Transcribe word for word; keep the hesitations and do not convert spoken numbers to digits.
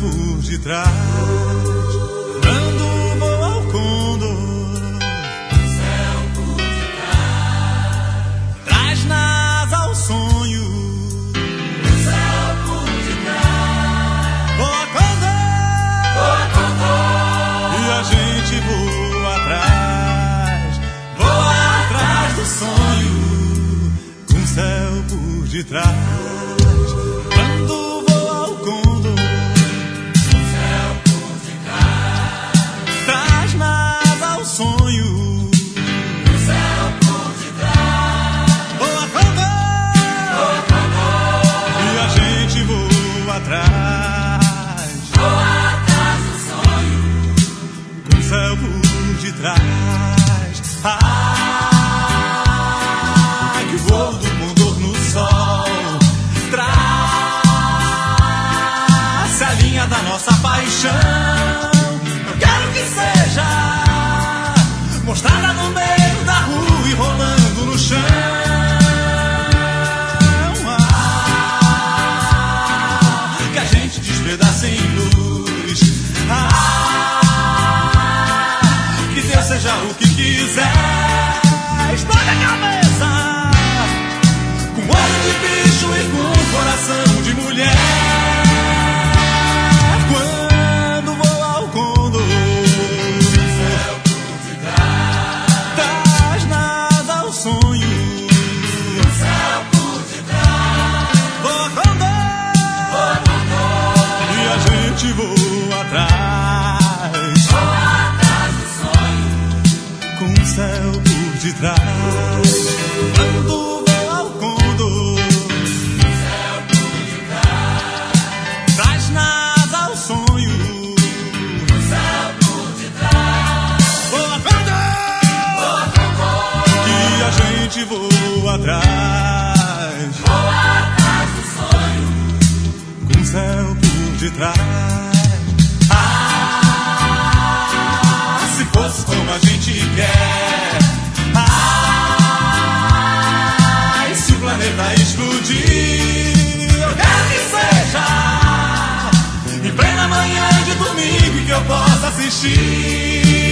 por detrás, dando voo ao condor. O céu por detrás Traz nas ao sonho. o céu por detrás Voa condor, voa condor e a gente voa atrás, voa atrás do sonho, com o céu por detrás, dando voo ao condor. o céu por detrás Traz nas ao sonho. o céu por detrás Voa condor, voa condor e a gente voa atrás, voa atrás do sonho com o céu por detrás. Ah, que voo do condor no sol traça a linha da nossa paixão. Eu quero que seja mostrada no meio da rua e rolando no chão. Ah, que a gente despedaça em luz. Ah, que Deus seja o que quiser. Explode a cabeça com olho de bicho e com coração de mulher. Quando voa ao condor, o céu por detrás traz nada ao sonho. o céu por detrás Voa condor, voa condor e a gente voa atrás, voa atrás do sonho com o céu por detrás. Quando voa ao condor, o céu por detrás traz nada ao sonho. o céu por detrás Voa condor, voa condor que a gente voa atrás, voa atrás do sonho com o céu por detrás. Ah, se fosse como a gente quer. Ah, e se o planeta explodir, eu quero que seja em plena manhã de domingo e que eu possa assistir